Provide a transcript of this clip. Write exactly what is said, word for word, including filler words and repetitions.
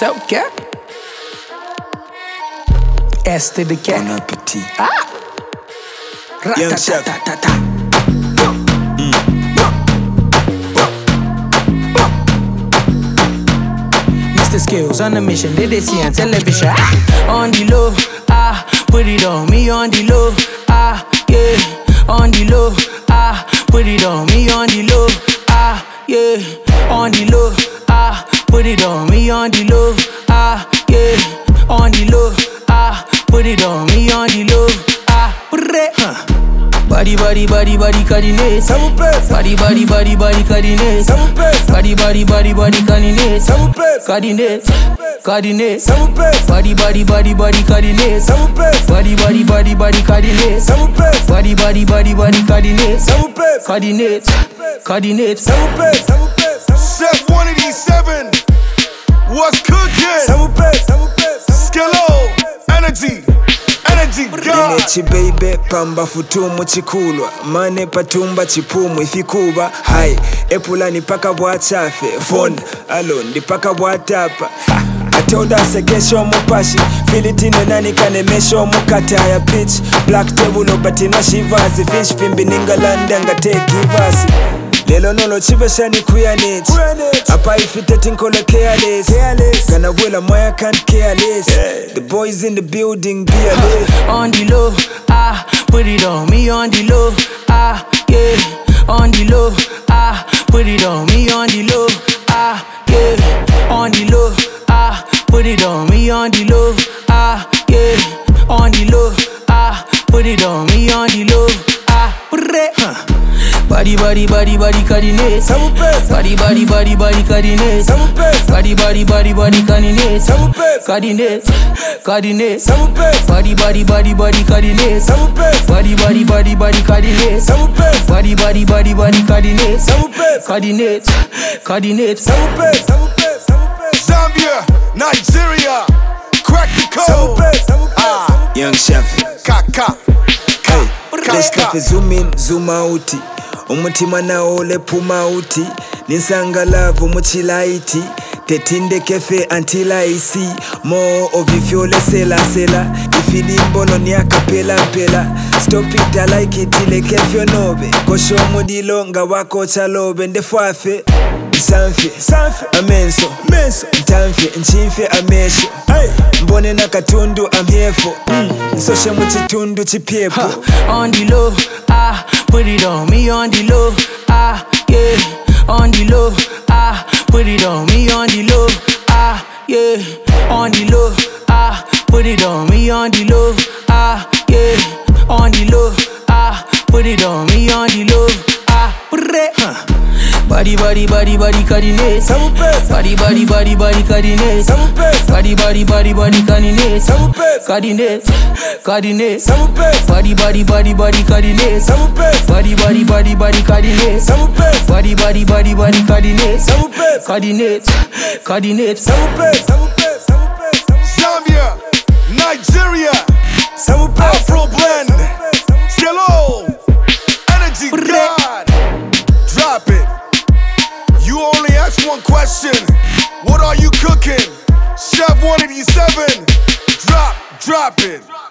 So okay. S to the K. Bon appetit. Ah. Young chef. Mister Skills on the mission, they they see on television. Ah. On the low, ah, put it on me on the low, ah, yeah. On the low, ah, put it on me on the low, ah, yeah. On the low, ah, put it on me on the low, ah, yeah. On the low, ah, put it on me on the low, ah, huh. Body, body, body, body, coordinate. Body, body, body, body, coordinate. Body, body, body, body, coordinate. Coordinate, coordinate. Body, body, body, body, coordinate. Body, body, body, body, coordinate. Body, body, body, body, coordinate. Coordinate, coordinate. Chef one eighty-seven, what's cooking? Skillo, energy. Dinechi baby, pamba futumu chikulwa mane patumba chipumu ifikuba hai epulani paka bwachafe phone alone paka bwatapa atoda sekesho mupashi filitino nani kanemesho mukata ya pitch black table obatina shivazi fish pimbi ningalanda ngateki vasi lelo nolo chibeshani kuyanit apa ifiteti nkolo careless gana wela moya can't care less. The boys in the building be alert. On the low, ah, put it on me on the low, ah, yeah. On the low, ah, put it on me on the low, ah, yeah. On the low, ah, put it on me on the low, ah, yeah. On the low, ah, put it on me on the low, ah, huh. Body, body, body, body, coordinate. Body, body, body, body, coordinate. Body, body, body, body, coordinate. Coordinate, coordinate. Body, body, body, body, coordinate. Body, body, body, body, coordinate. Body, body, body, body, coordinate. Coordinate, coordinate. Zambia, Nigeria, crack the code. Ah, Young Chef. Kaka. This stuff is zoom in, zoom out. Umutima na ole puma uti Ninsanga love umuchilaiti Tetinde kefe until I see more of ifyole sela sela Ifili mbono ni akapela pela Stop it I like it ile kefyo nobe Kosho mudilo nga wako chalobe Ndefuafe Sanfe, sanfe, amenso, menso Ntamfe, nchimfe, amesho hey. Mbone na katundu, I'm here for mm. Nsoshe mchitundu, chipiepo huh. On the low, ah, put it on me on the low, ah, yeah. On the low, ah, put it on me on the low, ah, yeah. On the low, ah, put it on me on the low, ah, yeah. On the low, ah, put it on me on the low, ah, huh. Body, body, body, body, coordinate. Body, body, body, body, coordinate. Body, body, body, body, coordinate. Coordinate, coordinate. Body, body, body, body, coordinate. Body, body, body, body, coordinate. Body, body, body, body, coordinate. Coordinate, coordinate. Zambia, Nigeria, Afro blend. Skillo, energy god. Drop it. You only ask one question. What are you cooking? Chef one eighty-seven. Drop, drop it.